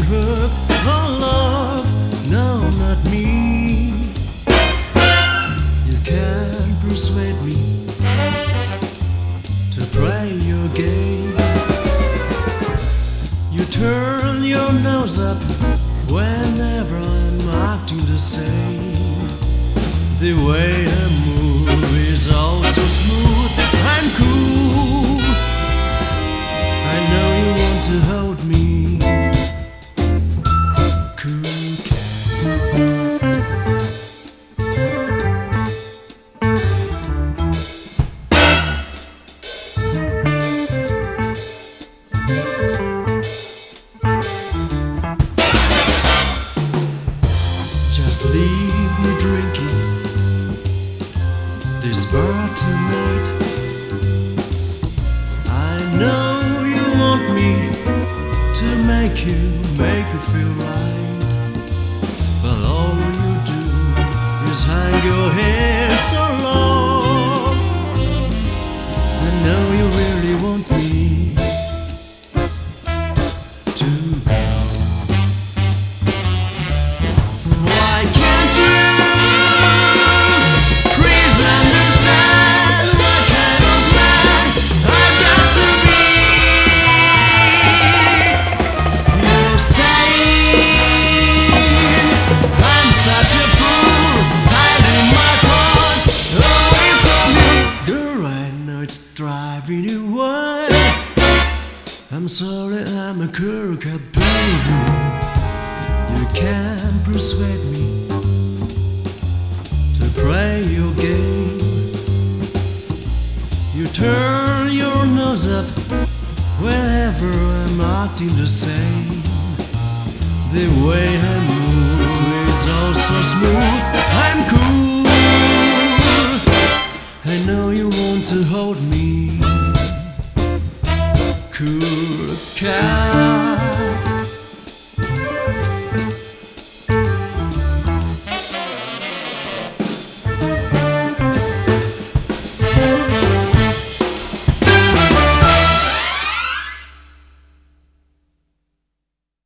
hooked on love, no, not me. You can't persuade me to play your game. You turn your nose up whenever I'm acting the same. The way I move is all so smooth and cool. I know you want to hold me, cool cat. Just leave me drinking this bar tonight. I know you want me to make you feel right, but all you do is hang your head so low. I know you really want me to go. Why can't you please understand what kind of man I've got to be? You're saying I'm such a fool, hiding my thoughts away from you. Girl, I know it's driving you wild. I'm sorry, I'm a cool cat, baby. You can't persuade me to play your game. You turn your nose up whenever I'm acting the same. The way I move is all so smooth